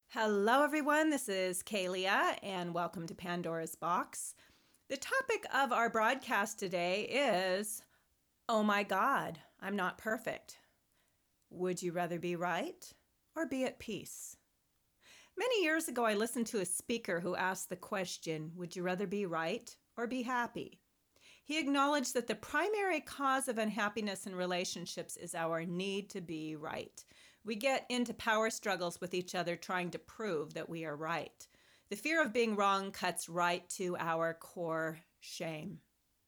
Hello, everyone. This is Kalia, and welcome to Pandora's Box. The topic of our broadcast today is Oh my God, I'm not perfect. Would you rather be right or be at peace? Many years ago, I listened to a speaker who asked the question, Would you rather be right or be happy? He acknowledged that the primary cause of unhappiness in relationships is our need to be right. We get into power struggles with each other trying to prove that we are right. The fear of being wrong cuts right to our core shame.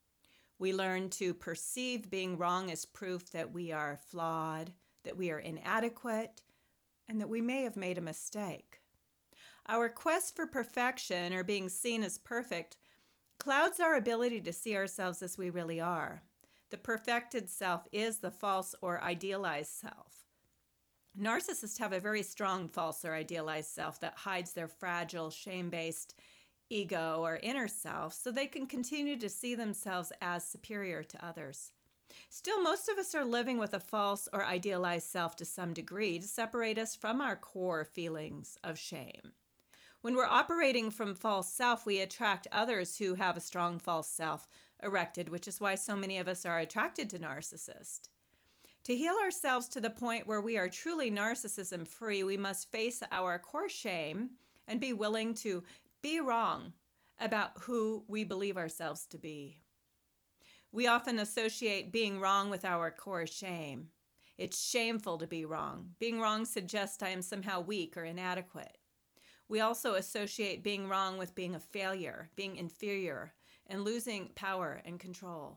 We learn to perceive being wrong as proof that we are flawed, that we are inadequate, and that we may have made a mistake. Our quest for perfection or being seen as perfect clouds our ability to see ourselves as we really are. The perfected self is the false or idealized self. Narcissists have a very strong false or idealized self that hides their fragile, shame-based ego or inner self so they can continue to see themselves as superior to others. Still, most of us are living with a false or idealized self to some degree to separate us from our core feelings of shame. When we're operating from false self, we attract others who have a strong false self erected, which is why so many of us are attracted to narcissists. To heal ourselves to the point where we are truly narcissism free, we must face our core shame and be willing to be wrong about who we believe ourselves to be. We often associate being wrong with our core shame. It's shameful to be wrong. Being wrong suggests I am somehow weak or inadequate. We also associate being wrong with being a failure, being inferior, and losing power and control.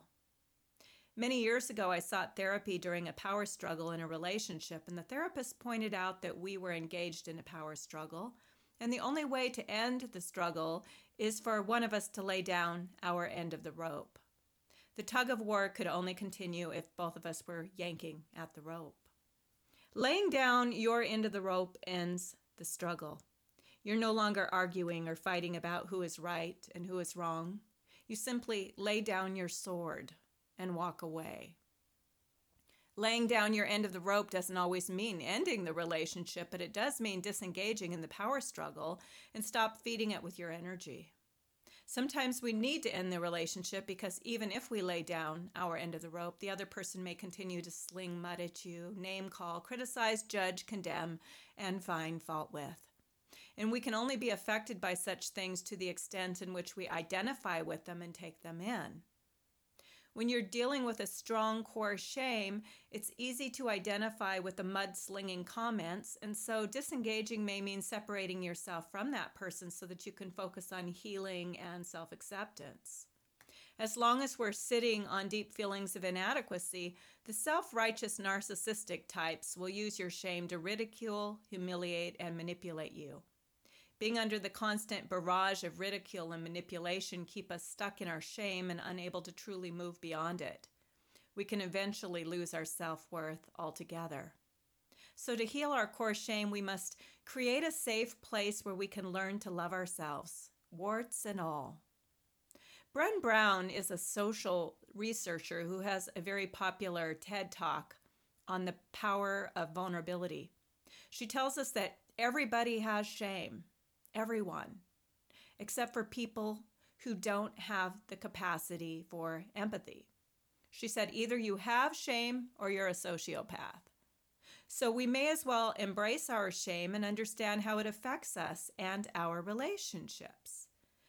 Many years ago, I sought therapy during a power struggle in a relationship, and the therapist pointed out that we were engaged in a power struggle, and the only way to end the struggle is for one of us to lay down our end of the rope. The tug of war could only continue if both of us were yanking at the rope. Laying down your end of the rope ends the struggle. You're no longer arguing or fighting about who is right and who is wrong. You simply lay down your sword and walk away. Laying down your end of the rope doesn't always mean ending the relationship, but it does mean disengaging in the power struggle and stop feeding it with your energy. Sometimes we need to end the relationship because even if we lay down our end of the rope, the other person may continue to sling mud at you, name call, criticize, judge, condemn, and find fault with. And we can only be affected by such things to the extent in which we identify with them and take them in. When you're dealing with a strong core shame, it's easy to identify with the mudslinging comments, and so disengaging may mean separating yourself from that person so that you can focus on healing and self-acceptance. As long as we're sitting on deep feelings of inadequacy, the self-righteous narcissistic types will use your shame to ridicule, humiliate, and manipulate you. Being under the constant barrage of ridicule and manipulation keep us stuck in our shame and unable to truly move beyond it. We can eventually lose our self-worth altogether. So to heal our core shame, we must create a safe place where we can learn to love ourselves, warts and all. Brené Brown is a social researcher who has a very popular TED Talk on the power of vulnerability. She tells us that everybody has shame. Everyone, except for people who don't have the capacity for empathy. She said, either you have shame or you're a sociopath. So we may as well embrace our shame and understand how it affects us and our relationships.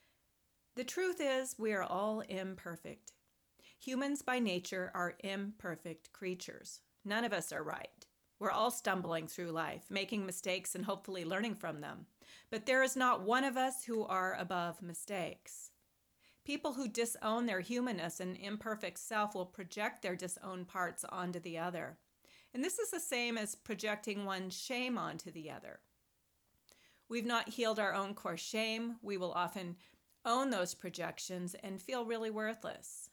The truth is, we are all imperfect. Humans by nature are imperfect creatures. None of us are right. We're all stumbling through life, making mistakes and hopefully learning from them. But there is not one of us who are above mistakes. People who disown their humanness and imperfect self will project their disowned parts onto the other. And this is the same as projecting one's shame onto the other. We've not healed our own core shame. We will often own those projections and feel really worthless.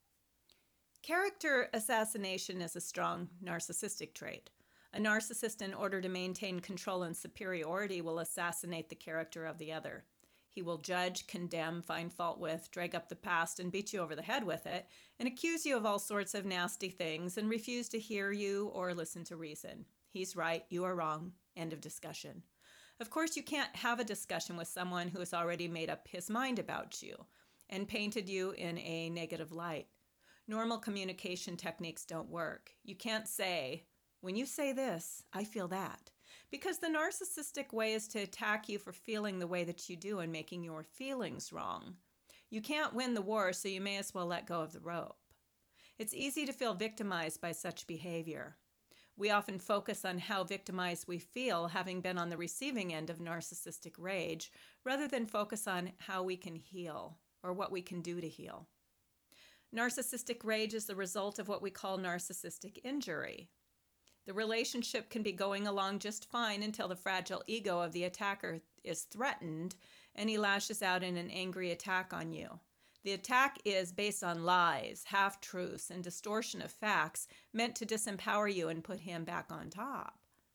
Character assassination is a strong narcissistic trait. A narcissist, in order to maintain control and superiority, will assassinate the character of the other. He will judge, condemn, find fault with, drag up the past, and beat you over the head with it, and accuse you of all sorts of nasty things, and refuse to hear you or listen to reason. He's right, you are wrong. End of discussion. Of course, you can't have a discussion with someone who has already made up his mind about you and painted you in a negative light. Normal communication techniques don't work. You can't say, when you say this, I feel that. Because the narcissistic way is to attack you for feeling the way that you do and making your feelings wrong. You can't win the war, so you may as well let go of the rope. It's easy to feel victimized by such behavior. We often focus on how victimized we feel having been on the receiving end of narcissistic rage, rather than focus on how we can heal or what we can do to heal. Narcissistic rage is the result of what we call narcissistic injury. The relationship can be going along just fine until the fragile ego of the attacker is threatened and he lashes out in an angry attack on you. The attack is based on lies, half-truths, and distortion of facts meant to disempower you and put him back on top.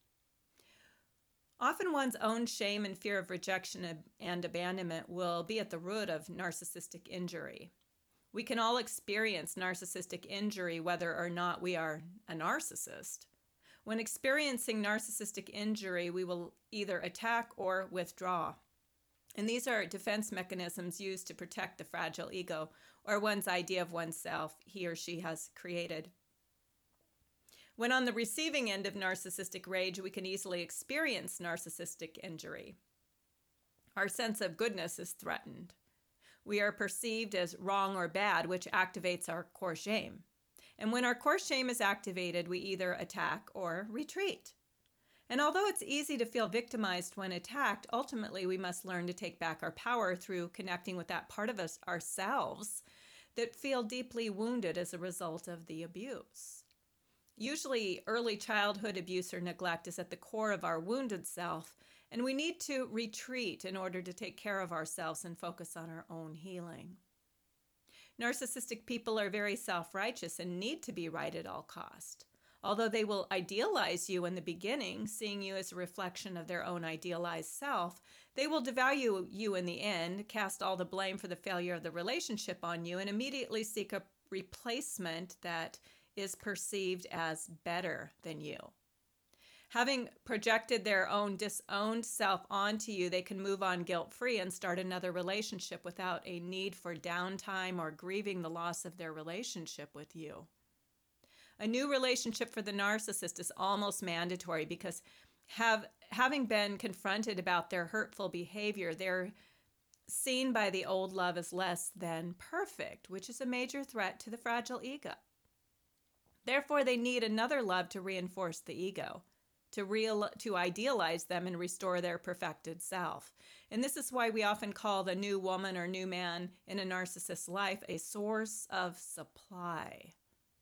Often one's own shame and fear of rejection and abandonment will be at the root of narcissistic injury. We can all experience narcissistic injury whether or not we are a narcissist. When experiencing narcissistic injury, we will either attack or withdraw. And these are defense mechanisms used to protect the fragile ego or one's idea of oneself he or she has created. When on the receiving end of narcissistic rage, we can easily experience narcissistic injury. Our sense of goodness is threatened. We are perceived as wrong or bad, which activates our core shame. And when our core shame is activated, we either attack or retreat. And although it's easy to feel victimized when attacked, ultimately we must learn to take back our power through connecting with that part of us ourselves that feel deeply wounded as a result of the abuse. Usually, early childhood abuse or neglect is at the core of our wounded self, and we need to retreat in order to take care of ourselves and focus on our own healing. Narcissistic people are very self-righteous and need to be right at all cost. Although they will idealize you in the beginning, seeing you as a reflection of their own idealized self, they will devalue you in the end, cast all the blame for the failure of the relationship on you, and immediately seek a replacement that is perceived as better than you. Having projected their own disowned self onto you, they can move on guilt-free and start another relationship without a need for downtime or grieving the loss of their relationship with you. A new relationship for the narcissist is almost mandatory because having been confronted about their hurtful behavior, they're seen by the old love as less than perfect, which is a major threat to the fragile ego. Therefore, they need another love to reinforce the ego, to idealize them and restore their perfected self. And this is why we often call the new woman or new man in a narcissist's life a source of supply.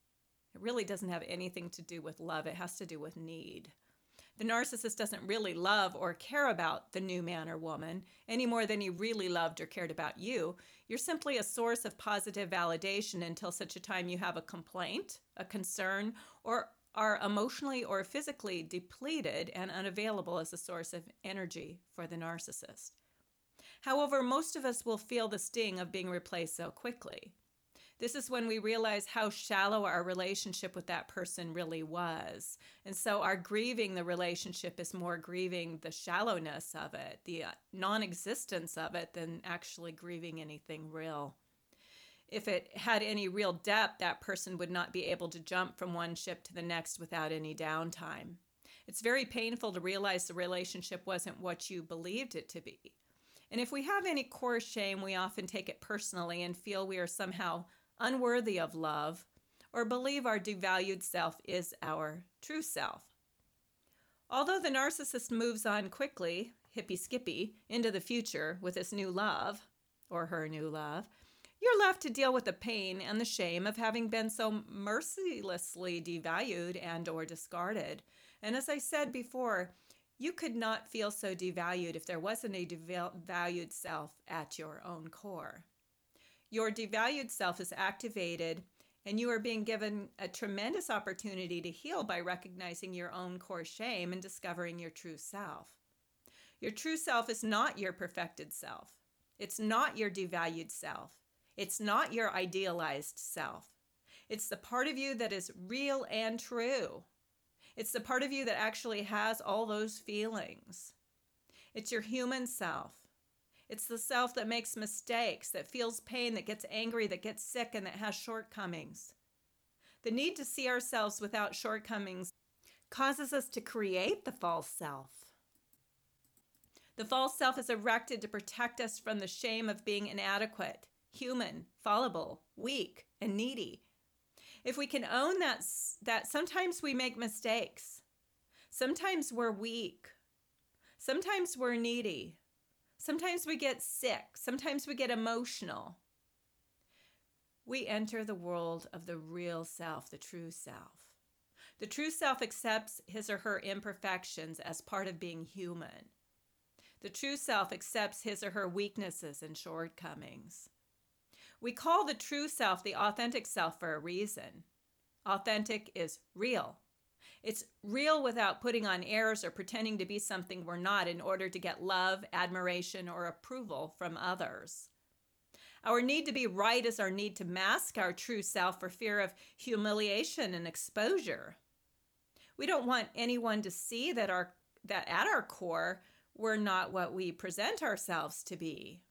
It really doesn't have anything to do with love. It has to do with need. The narcissist doesn't really love or care about the new man or woman any more than he really loved or cared about you. You're simply a source of positive validation until such a time you have a complaint, a concern, or are emotionally or physically depleted and unavailable as a source of energy for the narcissist. However, most of us will feel the sting of being replaced so quickly. This is when we realize how shallow our relationship with that person really was. And so our grieving the relationship is more grieving the shallowness of it, the non-existence of it, than actually grieving anything real. If it had any real depth, that person would not be able to jump from one ship to the next without any downtime. It's very painful to realize the relationship wasn't what you believed it to be. And if we have any core shame, we often take it personally and feel we are somehow unworthy of love, or believe our devalued self is our true self. Although the narcissist moves on quickly, hippy-skippy, into the future with his new love, or her new love, you're left to deal with the pain and the shame of having been so mercilessly devalued and or discarded. And as I said before, you could not feel so devalued if there wasn't a devalued self at your own core. Your devalued self is activated, and you are being given a tremendous opportunity to heal by recognizing your own core shame and discovering your true self. Your true self is not your perfected self. It's not your devalued self. It's not your idealized self. It's the part of you that is real and true. It's the part of you that actually has all those feelings. It's your human self. It's the self that makes mistakes, that feels pain, that gets angry, that gets sick, and that has shortcomings. The need to see ourselves without shortcomings causes us to create the false self. The false self is erected to protect us from the shame of being inadequate, human, fallible, weak, and needy. If we can own that sometimes we make mistakes, sometimes we're weak, sometimes we're needy, sometimes we get sick, sometimes we get emotional, we enter the world of the real self, the true self. The true self accepts his or her imperfections as part of being human. The true self accepts his or her weaknesses and shortcomings. We call the true self the authentic self for a reason. Authentic is real. It's real without putting on airs or pretending to be something we're not in order to get love, admiration, or approval from others. Our need to be right is our need to mask our true self for fear of humiliation and exposure. We don't want anyone to see that at our core, we're not what we present ourselves to be.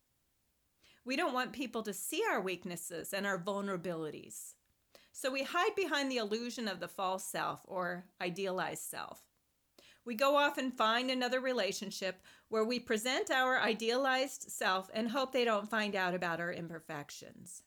We don't want people to see our weaknesses and our vulnerabilities. So we hide behind the illusion of the false self or idealized self. We go off and find another relationship where we present our idealized self and hope they don't find out about our imperfections.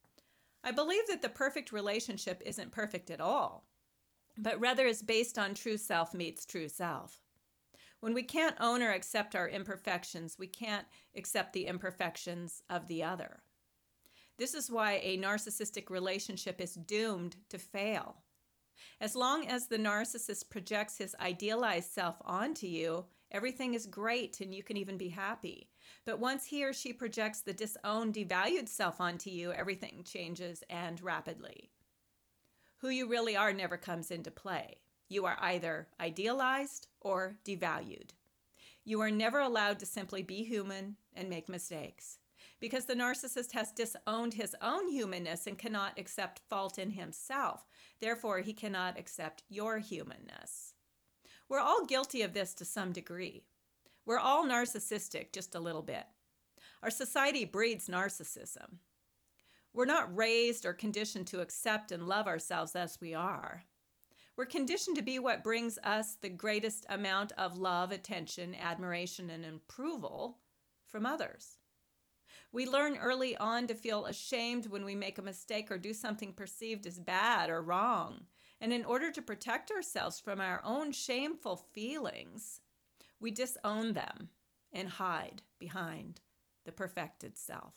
I believe that the perfect relationship isn't perfect at all, but rather is based on true self meets true self. When we can't own or accept our imperfections, we can't accept the imperfections of the other. This is why a narcissistic relationship is doomed to fail. As long as the narcissist projects his idealized self onto you, everything is great and you can even be happy. But once he or she projects the disowned, devalued self onto you, everything changes and rapidly. Who you really are never comes into play. You are either idealized or devalued. You are never allowed to simply be human and make mistakes, because the narcissist has disowned his own humanness and cannot accept fault in himself. Therefore, he cannot accept your humanness. We're all guilty of this to some degree. We're all narcissistic just a little bit. Our society breeds narcissism. We're not raised or conditioned to accept and love ourselves as we are. We're conditioned to be what brings us the greatest amount of love, attention, admiration, and approval from others. We learn early on to feel ashamed when we make a mistake or do something perceived as bad or wrong. And in order to protect ourselves from our own shameful feelings, we disown them and hide behind the perfected self.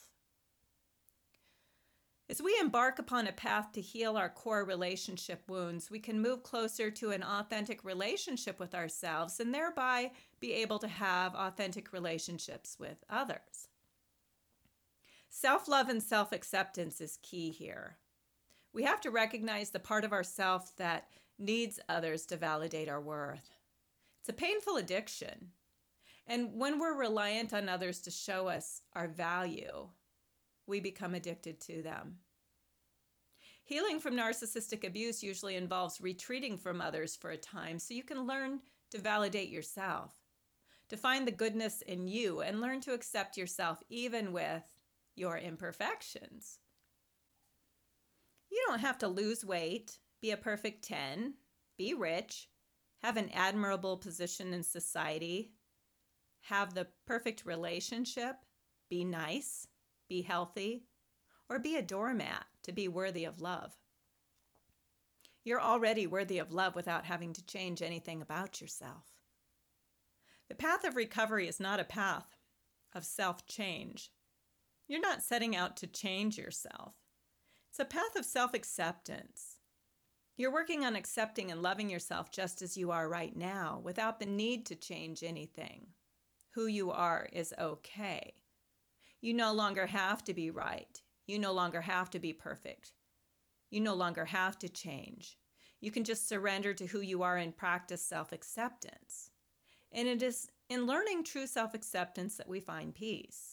As we embark upon a path to heal our core relationship wounds, we can move closer to an authentic relationship with ourselves and thereby be able to have authentic relationships with others. Self-love and self-acceptance is key here. We have to recognize the part of ourself that needs others to validate our worth. It's a painful addiction. And when we're reliant on others to show us our value, we become addicted to them. Healing from narcissistic abuse usually involves retreating from others for a time so you can learn to validate yourself, to find the goodness in you and learn to accept yourself even with your imperfections. You don't have to lose weight, be a perfect 10, be rich, have an admirable position in society, have the perfect relationship, be nice, be healthy, or be a doormat to be worthy of love. You're already worthy of love without having to change anything about yourself. The path of recovery is not a path of self-change. You're not setting out to change yourself. It's a path of self-acceptance. You're working on accepting and loving yourself just as you are right now without the need to change anything. Who you are is okay. You no longer have to be right. You no longer have to be perfect. You no longer have to change. You can just surrender to who you are and practice self-acceptance. And it is in learning true self-acceptance that we find peace.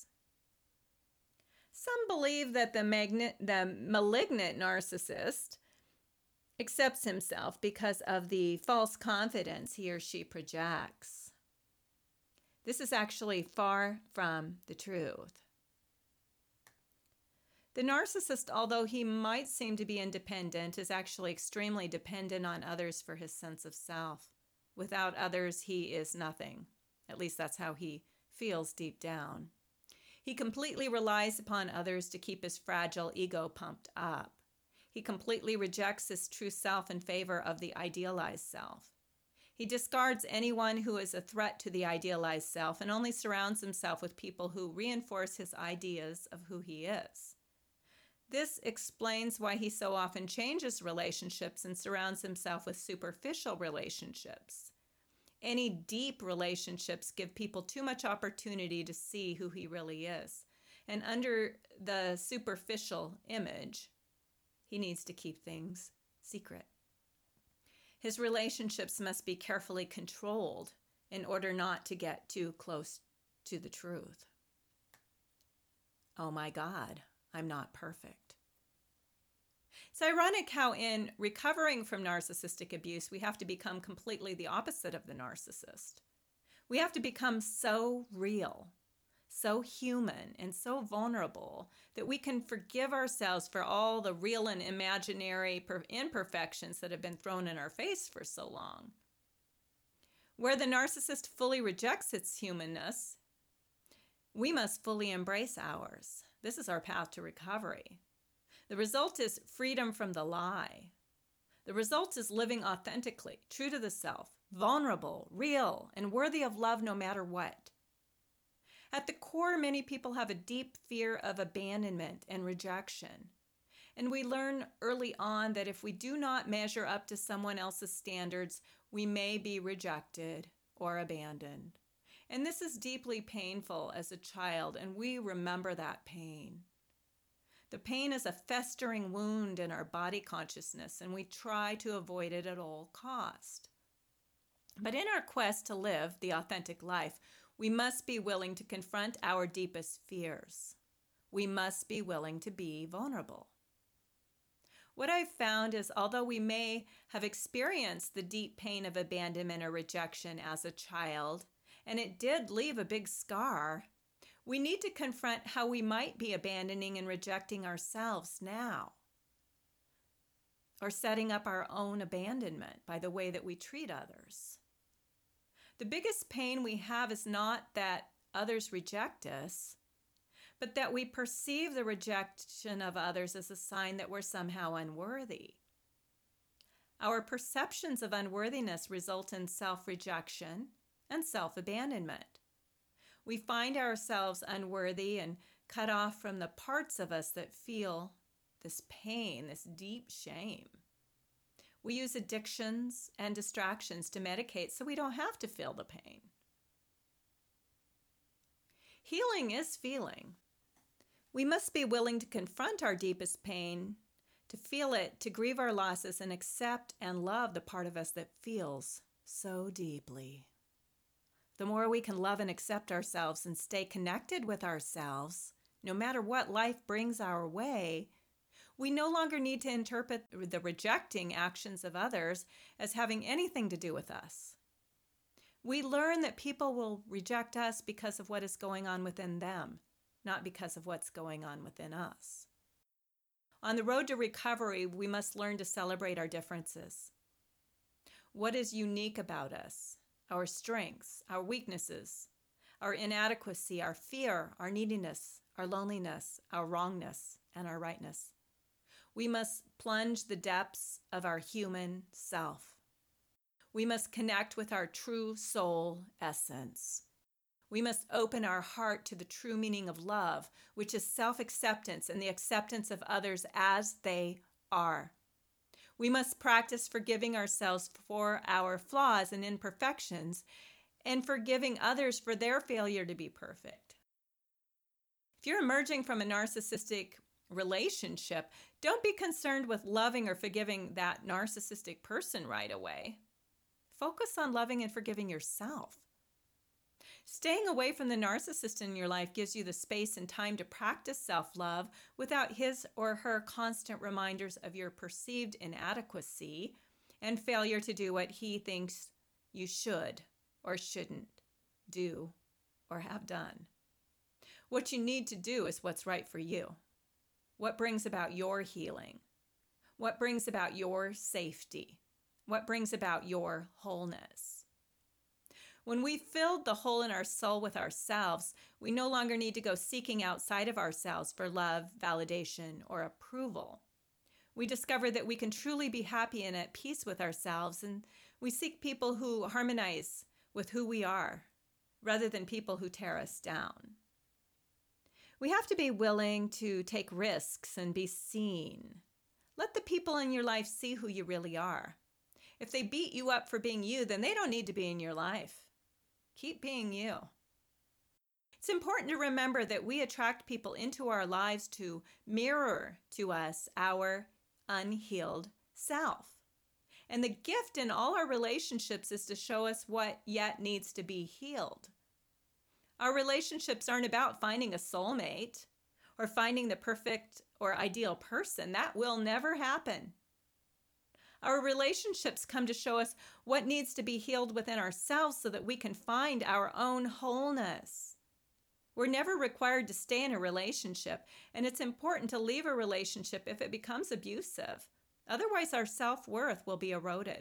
Some believe that the malignant narcissist accepts himself because of the false confidence he or she projects. This is actually far from the truth. The narcissist, although he might seem to be independent, is actually extremely dependent on others for his sense of self. Without others, he is nothing. At least that's how he feels deep down. He completely relies upon others to keep his fragile ego pumped up. He completely rejects his true self in favor of the idealized self. He discards anyone who is a threat to the idealized self and only surrounds himself with people who reinforce his ideas of who he is. This explains why he so often changes relationships and surrounds himself with superficial relationships. Any deep relationships give people too much opportunity to see who he really is. And under the superficial image, he needs to keep things secret. His relationships must be carefully controlled in order not to get too close to the truth. Oh my God, I'm not perfect. It's ironic how in recovering from narcissistic abuse, we have to become completely the opposite of the narcissist. We have to become so real, so human, and so vulnerable that we can forgive ourselves for all the real and imaginary imperfections that have been thrown in our face for so long. Where the narcissist fully rejects its humanness, we must fully embrace ours. This is our path to recovery. The result is freedom from the lie. The result is living authentically, true to the self, vulnerable, real, and worthy of love no matter what. At the core, many people have a deep fear of abandonment and rejection. And we learn early on that if we do not measure up to someone else's standards, we may be rejected or abandoned. And this is deeply painful as a child, and we remember that pain. The pain is a festering wound in our body consciousness, and we try to avoid it at all cost. But in our quest to live the authentic life, we must be willing to confront our deepest fears. We must be willing to be vulnerable. What I've found is, although we may have experienced the deep pain of abandonment or rejection as a child, and it did leave a big scar, we need to confront how we might be abandoning and rejecting ourselves now, or setting up our own abandonment by the way that we treat others. The biggest pain we have is not that others reject us, but that we perceive the rejection of others as a sign that we're somehow unworthy. Our perceptions of unworthiness result in self-rejection and self-abandonment. We find ourselves unworthy and cut off from the parts of us that feel this pain, this deep shame. We use addictions and distractions to medicate so we don't have to feel the pain. Healing is feeling. We must be willing to confront our deepest pain, to feel it, to grieve our losses, and accept and love the part of us that feels so deeply. The more we can love and accept ourselves and stay connected with ourselves, no matter what life brings our way, we no longer need to interpret the rejecting actions of others as having anything to do with us. We learn that people will reject us because of what is going on within them, not because of what's going on within us. On the road to recovery, we must learn to celebrate our differences. What is unique about us? Our strengths, our weaknesses, our inadequacy, our fear, our neediness, our loneliness, our wrongness, and our rightness. We must plunge the depths of our human self. We must connect with our true soul essence. We must open our heart to the true meaning of love, which is self-acceptance and the acceptance of others as they are. We must practice forgiving ourselves for our flaws and imperfections and forgiving others for their failure to be perfect. If you're emerging from a narcissistic relationship, don't be concerned with loving or forgiving that narcissistic person right away. Focus on loving and forgiving yourself. Staying away from the narcissist in your life gives you the space and time to practice self-love without his or her constant reminders of your perceived inadequacy and failure to do what he thinks you should or shouldn't do or have done. What you need to do is what's right for you. What brings about your healing? What brings about your safety? What brings about your wholeness? When we filled the hole in our soul with ourselves, we no longer need to go seeking outside of ourselves for love, validation, or approval. We discover that we can truly be happy and at peace with ourselves, and we seek people who harmonize with who we are, rather than people who tear us down. We have to be willing to take risks and be seen. Let the people in your life see who you really are. If they beat you up for being you, then they don't need to be in your life. Keep being you. It's important to remember that we attract people into our lives to mirror to us our unhealed self. And the gift in all our relationships is to show us what yet needs to be healed. Our relationships aren't about finding a soulmate or finding the perfect or ideal person. That will never happen. Our relationships come to show us what needs to be healed within ourselves so that we can find our own wholeness. We're never required to stay in a relationship, and it's important to leave a relationship if it becomes abusive. Otherwise, our self-worth will be eroded.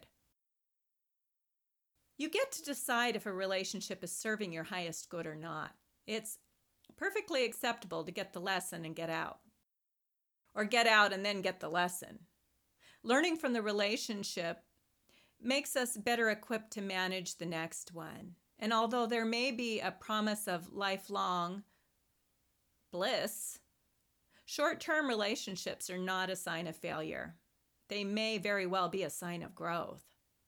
You get to decide if a relationship is serving your highest good or not. It's perfectly acceptable to get the lesson and get out, or get out and then get the lesson. Learning from the relationship makes us better equipped to manage the next one. And although there may be a promise of lifelong bliss, short-term relationships are not a sign of failure. They may very well be a sign of growth.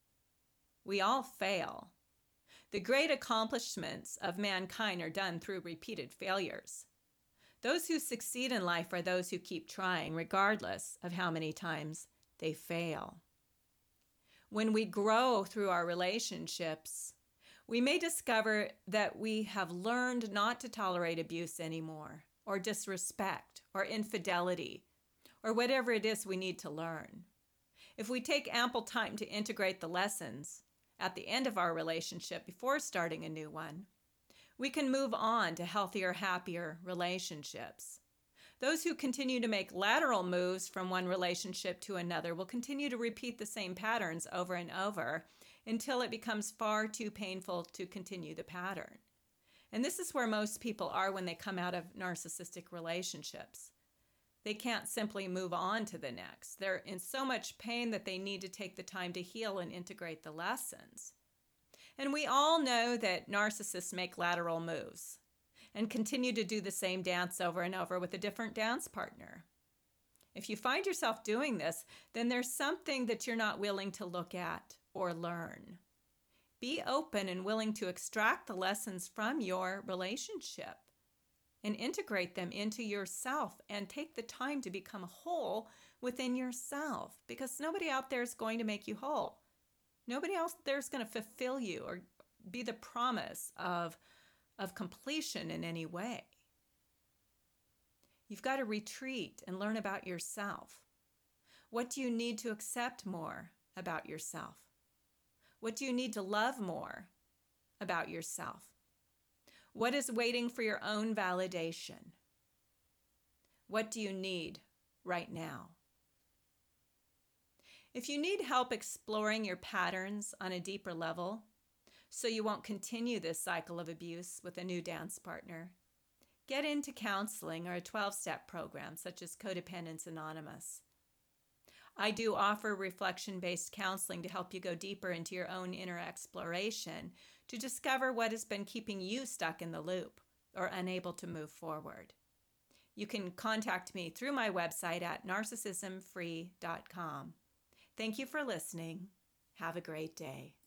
We all fail. The great accomplishments of mankind are done through repeated failures. Those who succeed in life are those who keep trying, regardless of how many times they fail. When we grow through our relationships, we may discover that we have learned not to tolerate abuse anymore, or disrespect, or infidelity, or whatever it is we need to learn. If we take ample time to integrate the lessons at the end of our relationship before starting a new one, we can move on to healthier, happier relationships. Those who continue to make lateral moves from one relationship to another will continue to repeat the same patterns over and over until it becomes far too painful to continue the pattern. And this is where most people are when they come out of narcissistic relationships. They can't simply move on to the next. They're in so much pain that they need to take the time to heal and integrate the lessons. And we all know that narcissists make lateral moves and continue to do the same dance over and over with a different dance partner. If you find yourself doing this, then there's something that you're not willing to look at or learn. Be open and willing to extract the lessons from your relationship and integrate them into yourself, and take the time to become whole within yourself, because nobody out there is going to make you whole. Nobody else there is going to fulfill you or be the promise of completion in any way. You've got to retreat and learn about yourself. What do you need to accept more about yourself? What do you need to love more about yourself? What is waiting for your own validation? What do you need right now? If you need help exploring your patterns on a deeper level, so you won't continue this cycle of abuse with a new dance partner, get into counseling or a 12-step program such as Codependence Anonymous. I do offer reflection-based counseling to help you go deeper into your own inner exploration to discover what has been keeping you stuck in the loop or unable to move forward. You can contact me through my website at narcissismfree.com. Thank you for listening. Have a great day.